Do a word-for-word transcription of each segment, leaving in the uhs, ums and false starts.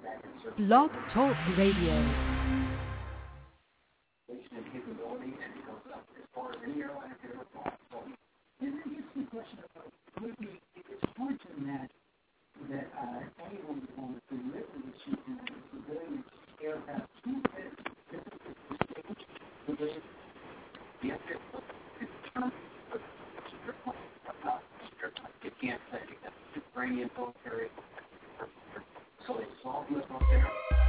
Blog Talk Radio. It's hard to imagine that uh, anyone would want to live in this season as a civilian scale out two heads. This is the stage where they the object in terms of spirit about spirit you can't say that Ukrainian military so they solve this up there.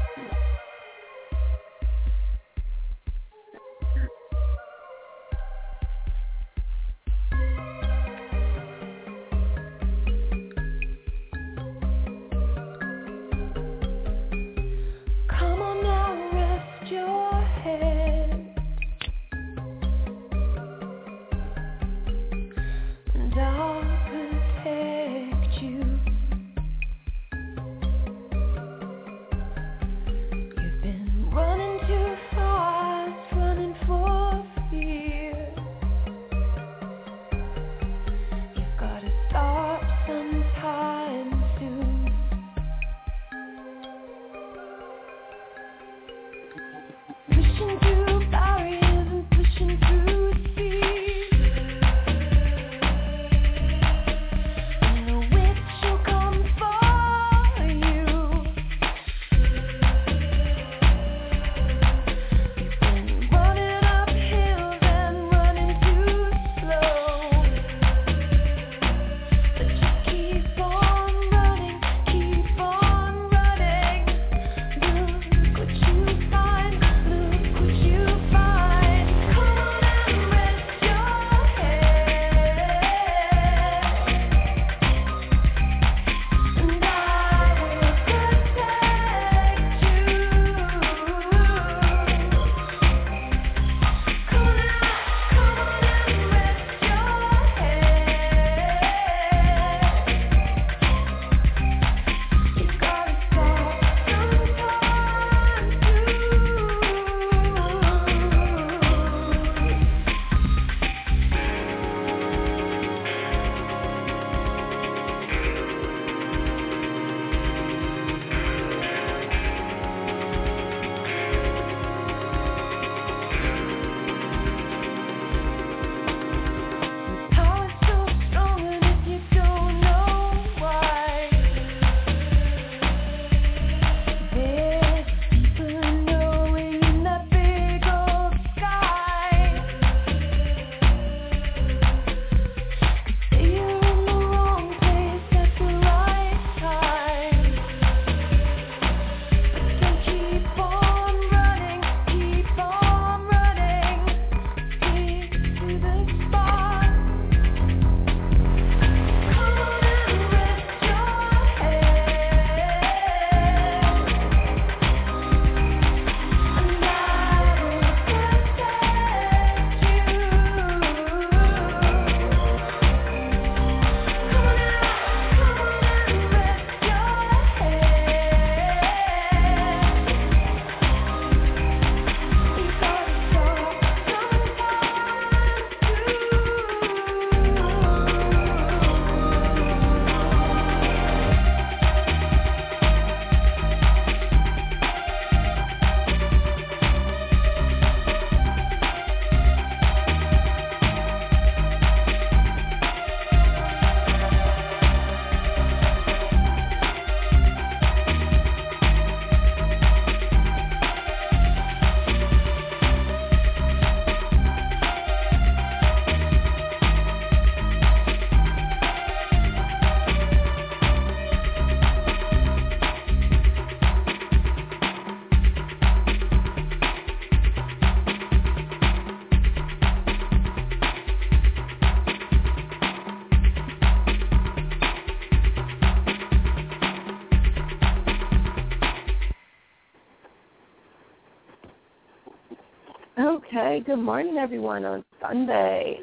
Okay, good morning, everyone, on Sunday.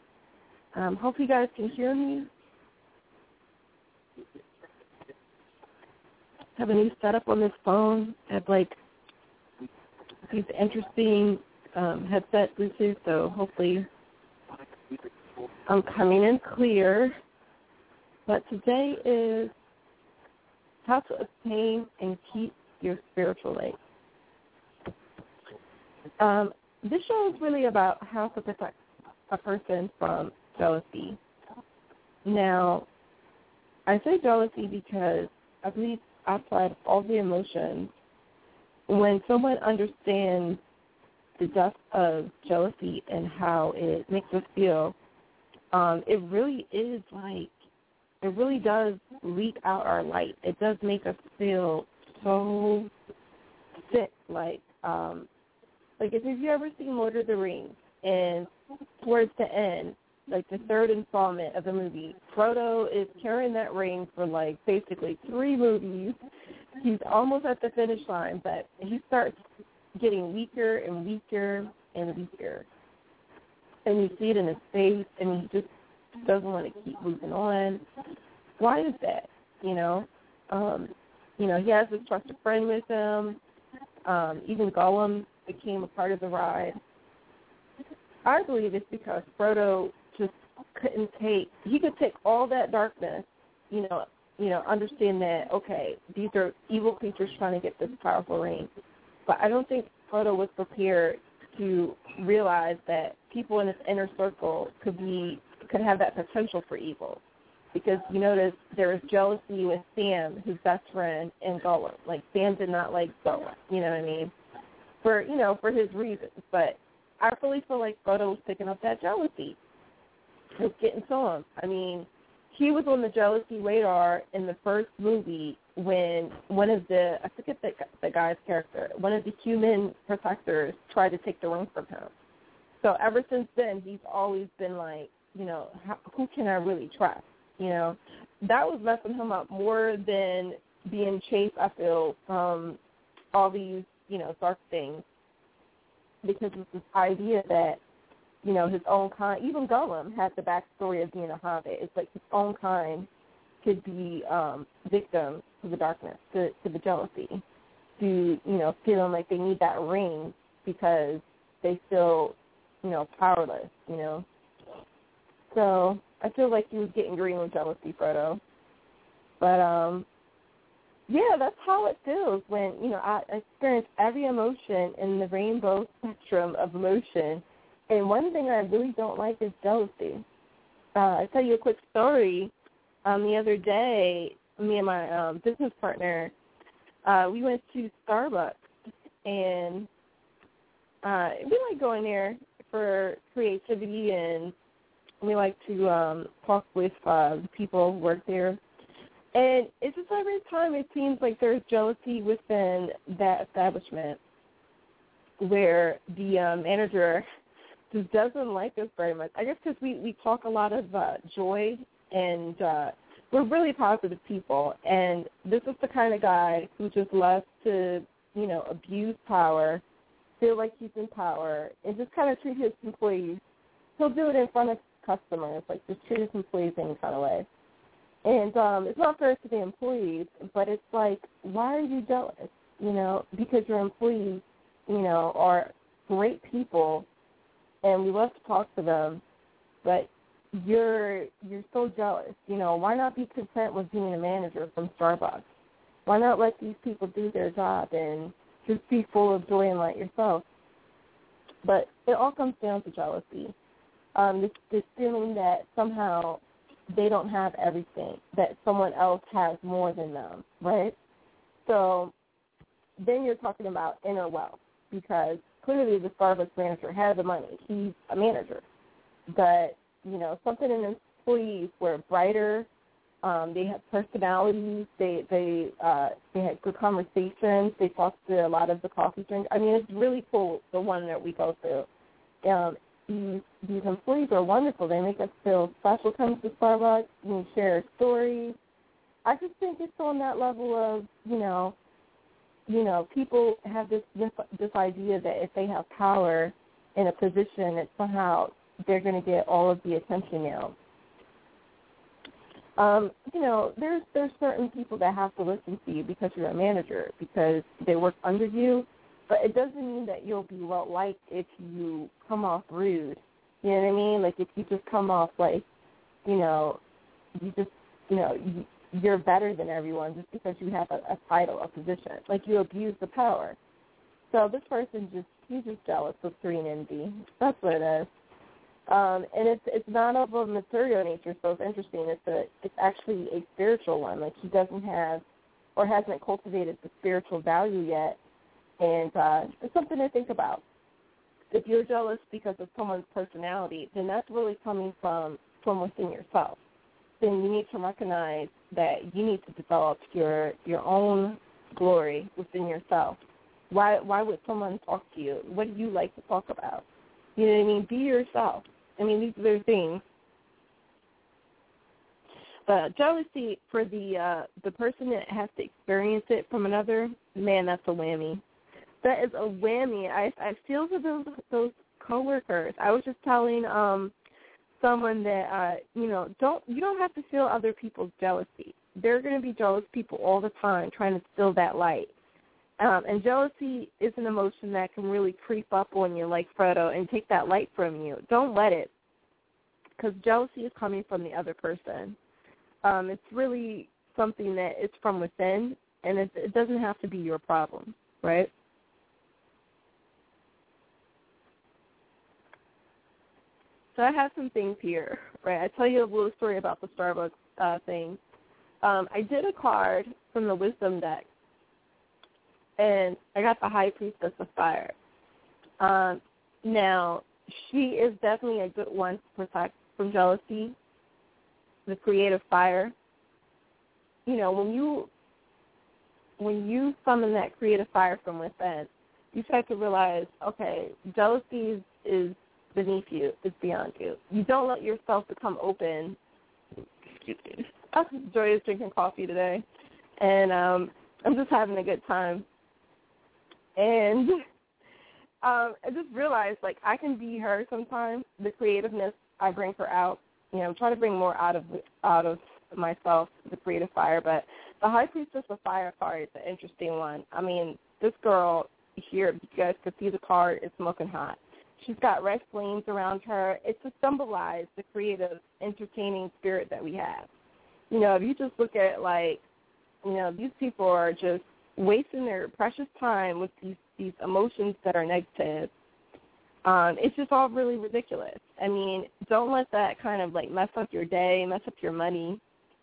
Um, hope you guys can hear me. Have a new setup on this phone. I have, like, these interesting um, headset Bluetooth, so hopefully I'm coming in clear. But today is how to obtain and keep your spiritual life. Um, this show is really about how to protect a person from jealousy. Now, I say jealousy because I believe outside of all the emotions, when someone understands the depth of jealousy and how it makes us feel, um, it really is like, it really does leak out our light. It does make us feel so sick. Like, um, like if you've ever seen Lord of the Rings, and towards the end, like the third installment of the movie, Frodo is carrying that ring for like basically three movies. He's almost at the finish line, but he starts getting weaker and weaker and weaker. And you see it in his face, and he just doesn't want to keep moving on. Why is that? You know, um, you know, he has this trusted friend with him. Um, even Gollum became a part of the ride. I believe it's because Frodo just couldn't take, he could take all that darkness, you know, you know, understand that, okay, these are evil creatures trying to get this powerful ring. But I don't think Frodo was prepared to realize that people in his inner circle could be, could have that potential for evil. Because you notice there was jealousy with Sam, his best friend, and Gollum. Like, Sam did not like Gollum, you know what I mean? For, you know, for his reasons. But I really feel like Frodo was picking up that jealousy. It was getting to him. I mean, he was on the jealousy radar in the first movie when one of the, I forget the, the guy's character, one of the human protectors tried to take the ring from him. So ever since then, he's always been like, you know, how, who can I really trust? You know, that was messing him up more than being chased, I feel, from all these, you know, dark things. Because it's this idea that, you know, his own kind, even Gollum had the backstory of being a hobbit. It's like his own kind could be um, victims to the darkness, to, to the jealousy, to, you know, feeling like they need that ring because they feel, you know, powerless, you know. So I feel like he was getting green with jealousy, Frodo. But, um, yeah, that's how it feels when, you know, I experience every emotion in the rainbow spectrum of emotion. And one thing I really don't like is jealousy. Uh, I'll tell you a quick story. Um, the other day, me and my um, business partner, uh, we went to Starbucks. And uh, we like going there for creativity, and we like to um, talk with uh, the people who work there. And it's just every time it seems like there's jealousy within that establishment where the uh, manager just doesn't like us very much. I guess because we, we talk a lot of uh, joy, and uh, we're really positive people. And this is the kind of guy who just loves to, you know, abuse power, feel like he's in power, and just kind of treat his employees. He'll do it in front of customers, like just treat his employees any kind of way. And um, it's not fair to the employees, but it's like, why are you jealous? You know, because your employees, you know, are great people, and we love to talk to them, but you're you're so jealous. You know, why not be content with being a manager from Starbucks? Why not let these people do their job and just be full of joy and light yourself? But it all comes down to jealousy. Um, this, this feeling that somehow they don't have everything, that someone else has more than them, right? So then you're talking about inner wealth, because clearly the Starbucks manager has the money. He's a manager. But, you know, something in his employees were brighter. Um, they had personalities. They they uh, they had good conversations. They talked to a lot of the coffee drinkers. I mean, it's really cool, the one that we go through. Um, These, these employees are wonderful. They make us feel special. Comes to Starbucks, we share stories. I just think it's on that level of, you know, you know, people have this this, this idea that if they have power in a position, that somehow they're going to get all of the attention now. Um, you know, there's there's certain people that have to listen to you because you're a manager, because they work under you. But it doesn't mean that you'll be well liked if you come off rude. You know what I mean? Like if you just come off like, you know, you just, you know, you, you're better than everyone just because you have a, a title, a position. Like you abuse the power. So this person just, he's just jealous of green envy. That's what it is. Um, and it's it's not of a material nature, so it's interesting. It's a it's actually a spiritual one. Like he doesn't have or hasn't cultivated the spiritual value yet, and uh, it's something to think about. If you're jealous because of someone's personality, then that's really coming from from within yourself. Then you need to recognize that you need to develop your your own glory within yourself. Why why would someone talk to you? What do you like to talk about? You know what I mean? Be yourself. I mean, these are things. But jealousy for the uh, the person that has to experience it from another, man, that's a whammy. That is a whammy. I I feel for those those coworkers. I was just telling um someone that uh you know don't you don't have to feel other people's jealousy. There are going to be jealous people all the time trying to steal that light. Um, and jealousy is an emotion that can really creep up on you like Frodo and take that light from you. Don't let it, because jealousy is coming from the other person. Um, it's really something that is from within, and it, it doesn't have to be your problem, right? So I have some things here, right? I tell you a little story about the Starbucks uh, thing. Um, I did a card from the Wisdom deck, and I got the High Priestess of Fire. Um, now, she is definitely a good one to protect from jealousy, the creative fire. You know, when you when you summon that creative fire from within, you start to realize, okay, jealousy is, is beneath you, it's beyond you. You don't let yourself become open. Excuse me. Joy is drinking coffee today, and um, I'm just having a good time. And um, I just realized, like, I can be her sometimes. The creativeness, I bring her out. You know, I'm trying to bring more out of out of myself, the creative fire. But the High Priestess of Fire card is an interesting one. I mean, this girl here, you guys could see the card, is smoking hot. She's got red flames around her. It's to symbolize the creative, entertaining spirit that we have. You know, if you just look at, like, you know, these people are just wasting their precious time with these, these emotions that are negative. Um, it's just all really ridiculous. I mean, don't let that kind of, like, mess up your day, mess up your money.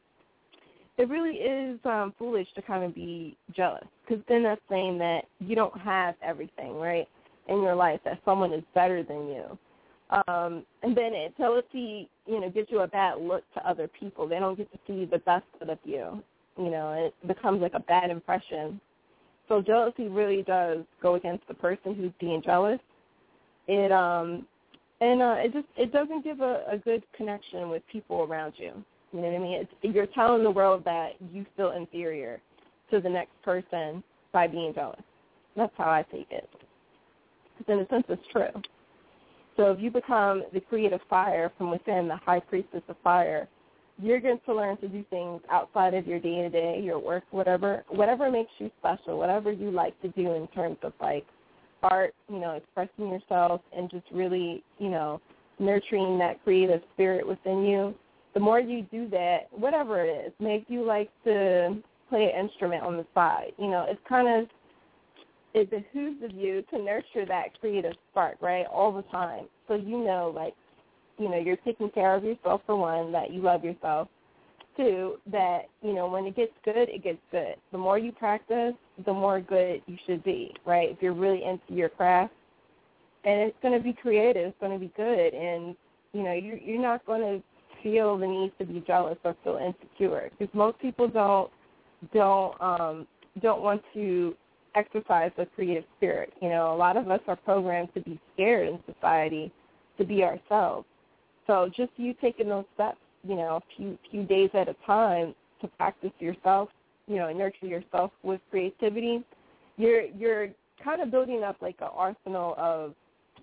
It really is um, foolish to kind of be jealous, because then that's saying that you don't have everything, right, in your life, that someone is better than you. Um, and then it, jealousy, you know, gives you a bad look to other people. They don't get to see the best of you. You know, it becomes like a bad impression. So jealousy really does go against the person who's being jealous. It um and uh, it just it doesn't give a, a good connection with people around you. You know what I mean? It's, you're telling the world that you feel inferior to the next person by being jealous. That's how I take it. Because in a sense, it's true. So if you become the creative fire from within, the High Priestess of Fire, you're going to learn to do things outside of your day-to-day, your work, whatever, whatever makes you special, whatever you like to do in terms of, like, art, you know, expressing yourself and just really, you know, nurturing that creative spirit within you. The more you do that, whatever it is, maybe you like to play an instrument on the side. You know, it's kind of, it behooves of you to nurture that creative spark, right, all the time. So you know, like, you know, you're taking care of yourself, for one, that you love yourself. Two, that, you know, when it gets good, it gets good. The more you practice, the more good you should be, right, if you're really into your craft. And it's going to be creative. It's going to be good. And, you know, you're, you're not going to feel the need to be jealous or feel insecure, because most people don't don't um, don't want to exercise the creative spirit. You know, a lot of us are programmed to be scared in society, to be ourselves. So just you taking those steps, you know, a few few days at a time to practice yourself, you know, and nurture yourself with creativity, you're you're kind of building up like an arsenal of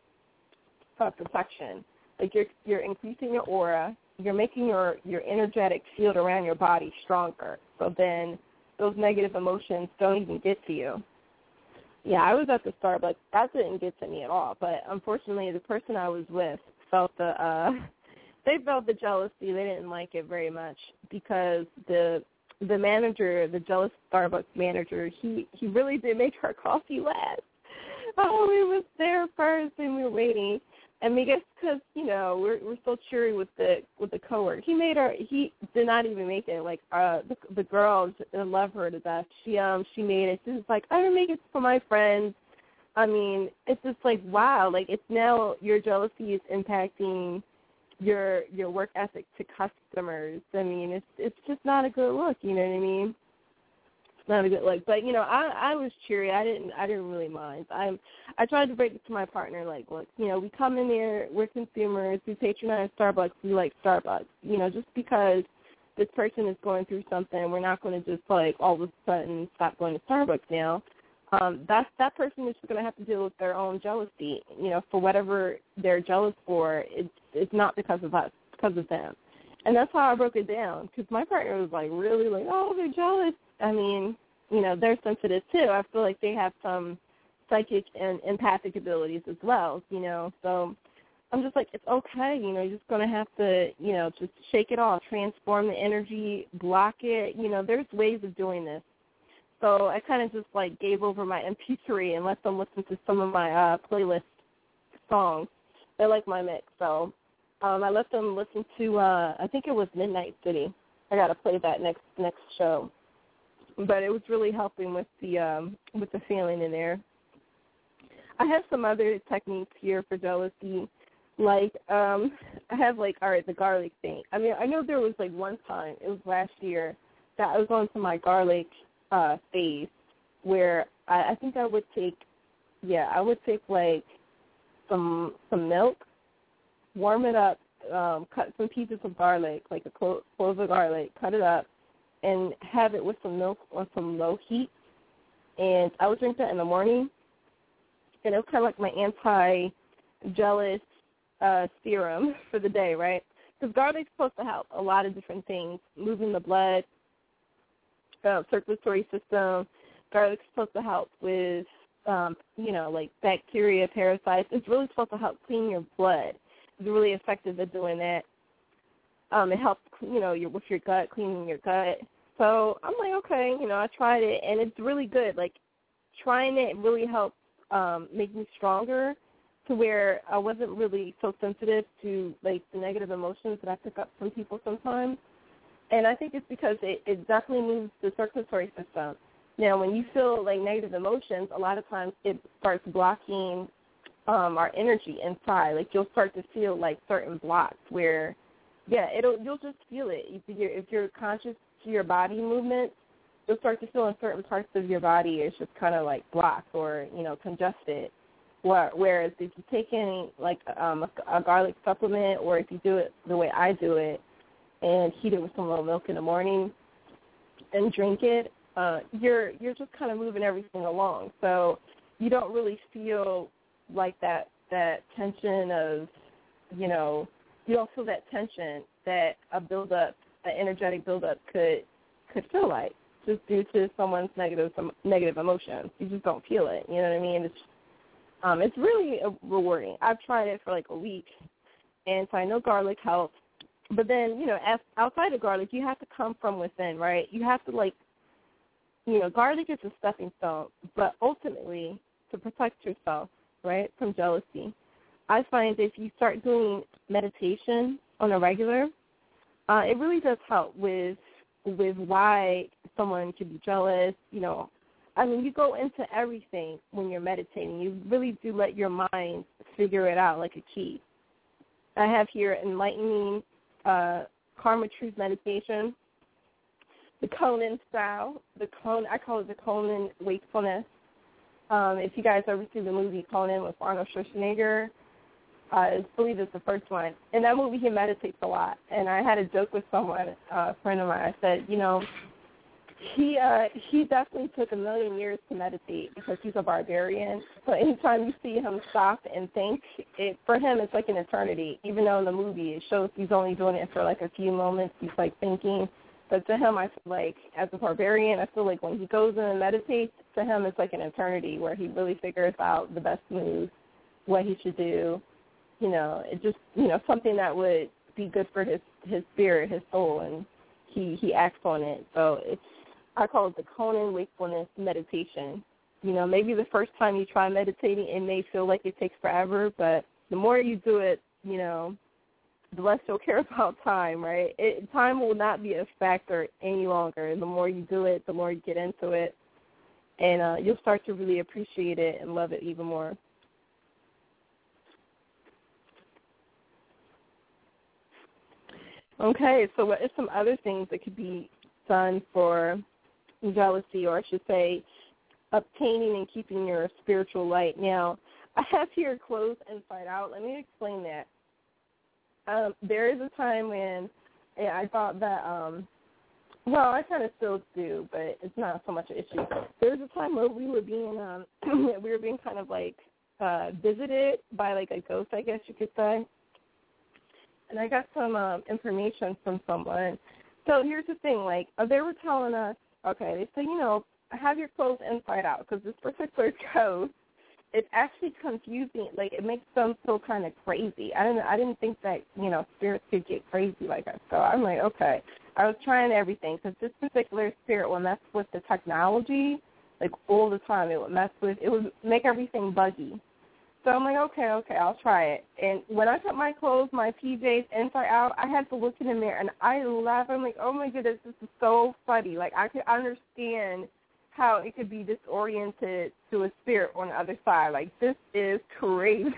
uh, protection. Like you're you're increasing your aura, you're making your, your energetic field around your body stronger. So then those negative emotions don't even get to you. Yeah, I was at the Starbucks. That didn't get to me at all. But unfortunately, the person I was with felt the uh, they felt the jealousy. They didn't like it very much because the the manager, the jealous Starbucks manager, he, he really did make our coffee last. Oh, we was there first and we were waiting. And I guess because, you know, we're we're so cheery with the with the coworker. He made her, he did not even make it. Like, uh, the, the girl, I love her to death. She, um, she made it. She was like, I didn't make it for my friends. I mean, it's just like, wow. Like, it's now your jealousy is impacting your your work ethic to customers. I mean, it's it's just not a good look, you know what I mean? It's not a good look. But, you know, I I was cheery. I didn't I didn't really mind. I'm I tried to break it to my partner, like, look, you know, we come in there, we're consumers, we patronize Starbucks, we like Starbucks. You know, just because this person is going through something, we're not going to just, like, all of a sudden stop going to Starbucks now. Um, that's, that person is going to have to deal with their own jealousy. You know, for whatever they're jealous for, it's, it's not because of us, it's because of them. And that's how I broke it down, because my partner was, like, really like, oh, they're jealous. I mean, you know, they're sensitive, too. I feel like they have some psychic and empathic abilities as well, you know. So I'm just like, it's okay, you know, you're just going to have to, you know, just shake it off, transform the energy, block it. You know, there's ways of doing this. So I kind of just, like, gave over my M P three and let them listen to some of my uh, playlist songs. They like my mix. So um, I let them listen to, uh, I think it was Midnight City. I got to play that next next show. But it was really helping with the um, with the feeling in there. I have some other techniques here for jealousy. Like, um, I have, like, all right, the garlic thing. I mean, I know there was, like, one time, it was last year, that I was on to my garlic uh, phase where I, I think I would take, yeah, I would take, like, some some milk, warm it up, um, cut some pieces of garlic, like a clove of garlic, cut it up, and have it with some milk on some low heat. And I would drink that in the morning. And it was kind of like my anti-jealous uh, serum for the day, right? Because garlic's supposed to help a lot of different things, moving the blood, uh, circulatory system. Garlic's supposed to help with, um, you know, like bacteria, parasites. It's really supposed to help clean your blood. It's really effective at doing that. Um, it helps, you know, your, with your gut, cleaning your gut. So I'm like, okay, you know, I tried it, and it's really good. Like, trying it really helped um, make me stronger to where I wasn't really so sensitive to, like, the negative emotions that I pick up from people sometimes. And I think it's because it, it definitely moves the circulatory system. Now, when you feel, like, negative emotions, a lot of times it starts blocking um, our energy inside. Like, you'll start to feel, like, certain blocks where, yeah, it'll you'll just feel it. If you're, if you're conscious to your body movements, you'll start to feel in certain parts of your body it's just kind of, like, blocked or, you know, congested. Whereas if you take any, like, um, a, a garlic supplement, or if you do it the way I do it and heat it with some little milk in the morning and drink it, uh, you're you're just kind of moving everything along. So you don't really feel like that, that tension of, you know, you don't feel that tension that a buildup, an energetic buildup could could feel like, just due to someone's negative some negative emotions. You just don't feel it. You know what I mean? It's um, it's really rewarding. I've tried it for like a week, and so I know garlic helps. But then, you know, as, outside of garlic, you have to come from within, right? You have to, like, you know, garlic is a stepping stone, but ultimately to protect yourself, right, from jealousy. I find if you start doing meditation on a regular, uh, it really does help with with why someone could be jealous. You know, I mean, you go into everything when you're meditating. You really do let your mind figure it out like a key. I have here enlightening uh, karma truth meditation, the Conan style. The Conan, I call it the Conan wakefulness. Um, if you guys ever see the movie Conan with Arnold Schwarzenegger, uh, I believe it's the first one. In that movie, he meditates a lot. And I had a joke with someone, uh, a friend of mine. I said, you know, he uh, he definitely took a million years to meditate because he's a barbarian. So anytime you see him stop and think, it, for him it's like an eternity. Even though in the movie it shows he's only doing it for like a few moments, he's like thinking. But to him, I feel like as a barbarian, I feel like when he goes in and meditates, to him it's like an eternity where he really figures out the best moves, what he should do. You know, it just, you know, something that would be good for his, his spirit, his soul, and he, he acts on it. So it's, I call it the Conan wakefulness meditation. You know, maybe the first time you try meditating, it may feel like it takes forever, but the more you do it, you know, the less you'll care about time, right? It, time will not be a factor any longer. The more you do it, the more you get into it, and uh, you'll start to really appreciate it and love it even more. Okay, so what are some other things that could be done for jealousy, or I should say obtaining and keeping your spiritual light? Now, I have here closed inside out. Let me explain that. Um, there is a time when yeah, I thought that, um, well, I kind of still do, but it's not so much an issue. There was a time where we were being, um, we were being kind of like uh, visited by like a ghost, I guess you could say. And I got some um, information from someone. So here's the thing, like, uh, they were telling us, okay, they said, you know, have your clothes inside out, because this particular ghost, it's actually confusing. Like, it makes them feel kind of crazy. I didn't, I didn't think that, you know, spirits could get crazy like that. So I'm like, okay. I was trying everything, because this particular spirit will mess with the technology, like, all the time. It would mess with, it would make everything buggy. So I'm like, okay, okay, I'll try it. And when I put my clothes, my P Js inside out, I had to look in the mirror, and I laughed. I'm like, oh, my goodness, this is so funny. Like, I could understand how it could be disoriented to a spirit on the other side. Like, this is crazy.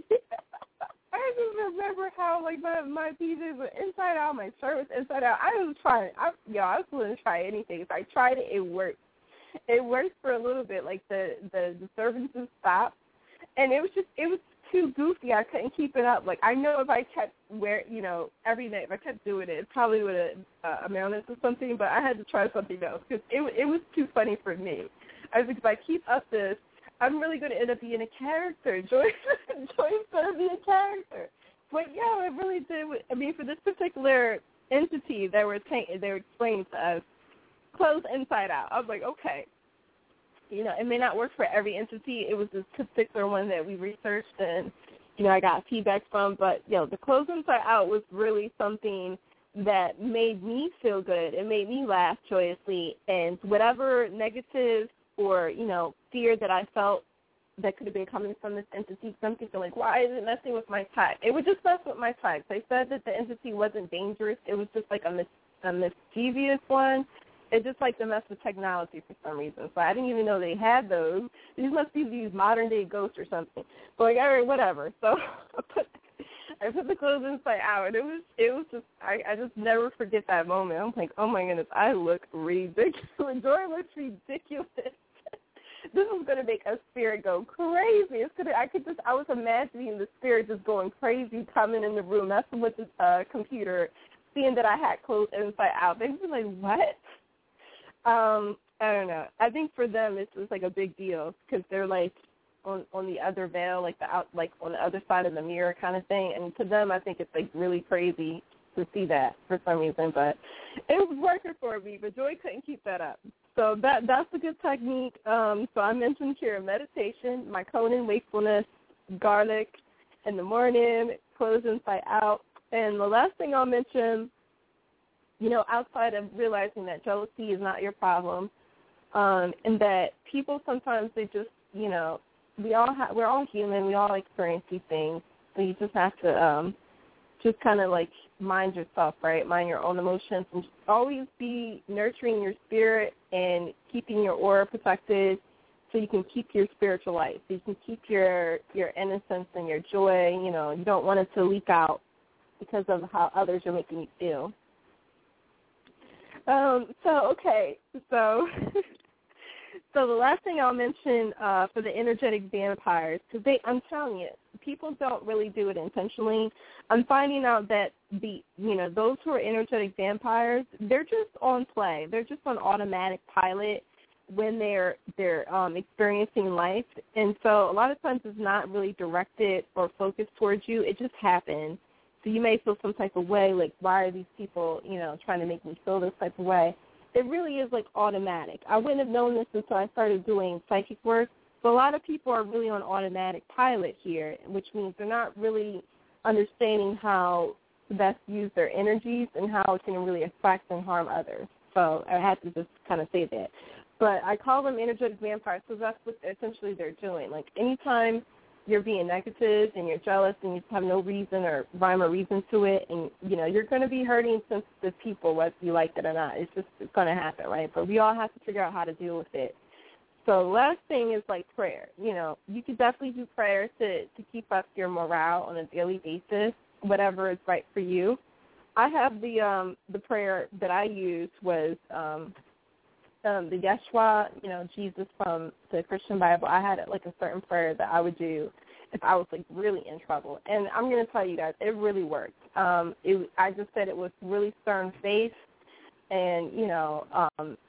I just remember how, like, my, my P Js were inside out, my shirt was inside out. I was trying, I, yo, I was willing to try anything. If I tried it, it worked. It worked for a little bit. Like, the, the disturbances stopped. And it was just, it was too goofy. I couldn't keep it up. Like, I know if I kept wear, you know, every night, if I kept doing it, it probably would have uh, amounted to something, but I had to try something else because it, it was too funny for me. I was like, if I keep up this, I'm really going to end up being a character. Joy's, Joy's going to be a character. But, yeah, it really did. I mean, for this particular entity that were ta- they were explaining to us, clothes inside out. I was like, okay. You know, it may not work for every entity. It was this particular one that we researched and, you know, I got feedback from. But, you know, the clothes inside out was really something that made me feel good. It made me laugh joyously. And whatever negative or, you know, fear that I felt that could have been coming from this entity, some people like, why is it messing with my type? It would just mess with my type. They said that the entity wasn't dangerous. It was just like a, mis- a mischievous one. It just like to mess with technology for some reason. So I didn't even know they had those. These must be these modern-day ghosts or something. But like, all right, whatever. So I put, I put the clothes inside out, and it was it was just, I, I just never forget that moment. I'm like, oh, my goodness, I look ridiculous. Joy looks ridiculous. This is going to make a spirit go crazy. It's gonna, I could just, I was imagining the spirit just going crazy, coming in the room, messing with the uh, computer, seeing that I had clothes inside out. They were like, what? Um, I don't know. I think for them it's just like a big deal because they're like on on the other veil, like the out, like on the other side of the mirror kind of thing. And to them, I think it's like really crazy to see that for some reason. But it was working for me. But Joy couldn't keep that up. So that that's a good technique. Um, so I mentioned here meditation, my Conan wakefulness, garlic in the morning, clothes inside out, and the last thing I'll mention. You know, outside of realizing that jealousy is not your problem, um, and that people sometimes they just, you know, we all ha- we're all human, we all experience these things, so you just have to um, just kind of like mind yourself, right? Mind your own emotions, and just always be nurturing your spirit and keeping your aura protected, so you can keep your spiritual life, so you can keep your your innocence and your joy. You know, you don't want it to leak out because of how others are making you feel. Um, so, okay, so so the last thing I'll mention uh, for the energetic vampires, because they, I'm telling you, people don't really do it intentionally. I'm finding out that the, you know, those who are energetic vampires, they're just on play. They're just on automatic pilot when they're they're um, experiencing life, and so a lot of times it's not really directed or focused towards you. It just happens. So you may feel some type of way, like, why are these people, you know, trying to make me feel this type of way? It really is, like, automatic. I wouldn't have known this until I started doing psychic work. So a lot of people are really on automatic pilot here, which means they're not really understanding how to best use their energies and how it can really affect and harm others. So I had to just kind of say that. But I call them energetic vampires because that's what essentially they're doing. Like anytime you're being negative and you're jealous and you have no reason or rhyme or reason to it, and, you know, you're going to be hurting sensitive people whether you like it or not. It's just it's going to happen, right? But we all have to figure out how to deal with it. So the last thing is, like, prayer. You know, you could definitely do prayer to, to keep up your morale on a daily basis, whatever is right for you. I have the um, the prayer that I used was um, um, the Yeshua, you know, Jesus from the Christian Bible. I had, like, a certain prayer that I would do if I was, like, really in trouble. And I'm going to tell you guys, it really worked. Um, it, I just said it was really stern faith and, you know, um,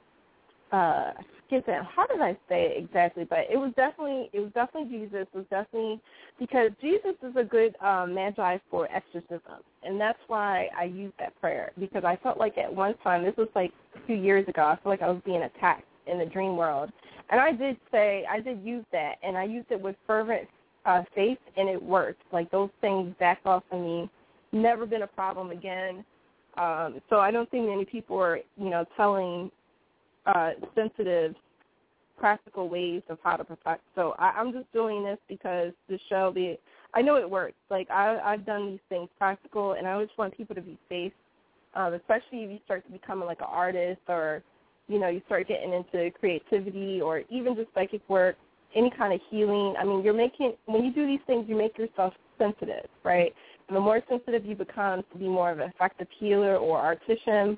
uh, get that. How did I say it exactly? But it was definitely, it was definitely Jesus. It was definitely because Jesus is a good um, magi for exorcism, and that's why I used that prayer because I felt like at one time, this was like a few years ago, I felt like I was being attacked in the dream world, and I did say, I did use that, and I used it with fervent uh, faith, and it worked. Like those things backed off of me. Never been a problem again. Um, so I don't think many people are, you know, telling Uh, sensitive, practical ways of how to protect. So I, I'm just doing this because the show, the I know it works. Like I, I've done these things practical, and I just want people to be safe, um, especially if you start to become like an artist or, you know, you start getting into creativity or even just psychic work, any kind of healing. I mean, you're making, when you do these things, you make yourself sensitive, right? And the more sensitive you become to be more of an effective healer or artisan,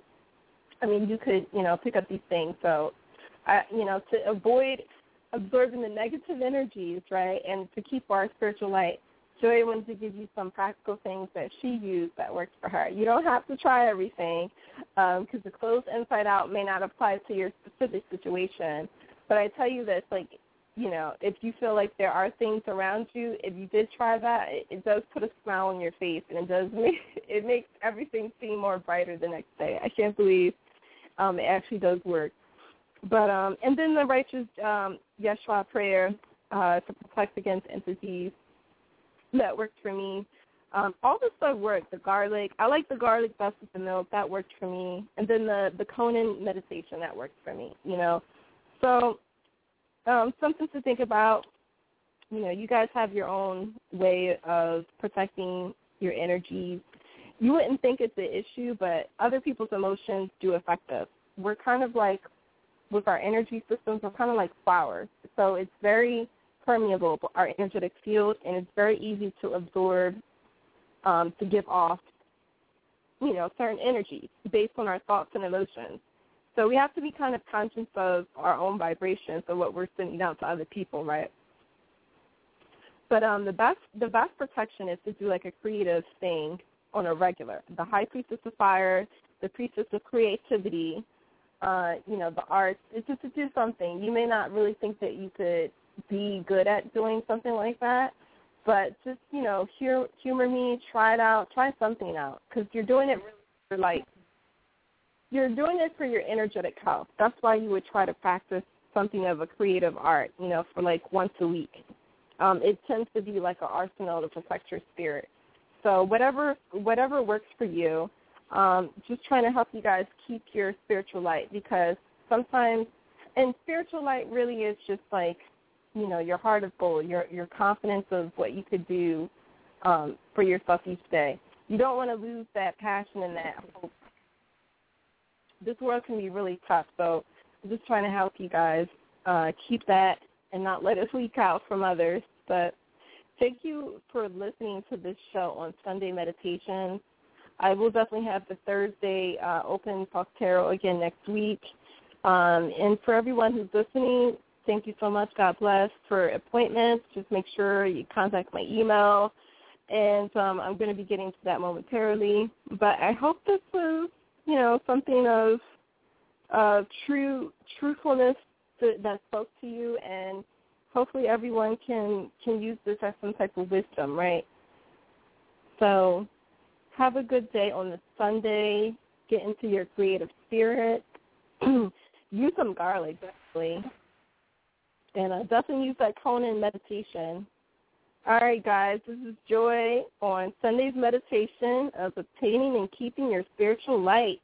I mean, you could, you know, pick up these things. So, I, you know, to avoid absorbing the negative energies, right, and to keep our spiritual light, Joy wanted to give you some practical things that she used that worked for her. You don't have to try everything because um, the closed inside out may not apply to your specific situation. But I tell you this, like, you know, if you feel like there are things around you, if you did try that, it, it does put a smile on your face, and it does make, it makes everything seem more brighter the next day. I can't believe Um, it actually does work. But um, and then the righteous um, Yeshua prayer uh, to protect against entities, that worked for me. Um, all this stuff worked. The garlic, I like the garlic best with the milk. That worked for me. And then the, the Conan meditation, that worked for me, you know. So um, something to think about. You know, you guys have your own way of protecting your energies. You wouldn't think it's an issue, but other people's emotions do affect us. We're kind of like, with our energy systems, we're kind of like flowers. So it's very permeable, our energetic field, and it's very easy to absorb, um, to give off, you know, certain energies based on our thoughts and emotions. So we have to be kind of conscious of our own vibrations and what we're sending out to other people, right? But um, the best the best protection is to do like a creative thing on a regular. The high priestess of fire, the priestess of creativity, uh, you know, the arts. It's just to do something. You may not really think that you could be good at doing something like that, but just, you know, humor, humor me, try it out, try something out, because you're doing it really for, like, you're doing it for your energetic health. That's why you would try to practice something of a creative art, you know, for like once a week. Um, it tends to be like an arsenal to protect your spirit. So whatever whatever works for you, um, just trying to help you guys keep your spiritual light, because sometimes, and spiritual light really is just like, you know, your heart of gold, your your confidence of what you could do um, for yourself each day. You don't want to lose that passion and that hope. This world can be really tough, so I'm just trying to help you guys uh, keep that and not let it leak out from others. But thank you for listening to this show on Sunday Meditations. I will definitely have the Thursday uh, Open Talk Tarot again next week. Um, and for everyone who's listening, thank you so much. God bless. For appointments, just make sure you contact my email. And um, I'm going to be getting to that momentarily. But I hope this was, you know, something of uh, true truthfulness to, that spoke to you, and hopefully everyone can, can use this as some type of wisdom, right? So have a good day on this Sunday. Get into your creative spirit. Use some garlic, definitely. And uh, definitely use that Conan meditation. All right, guys, this is Joy on Sunday's meditation of obtaining and keeping your spiritual light.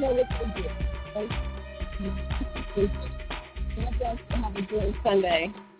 Sunday.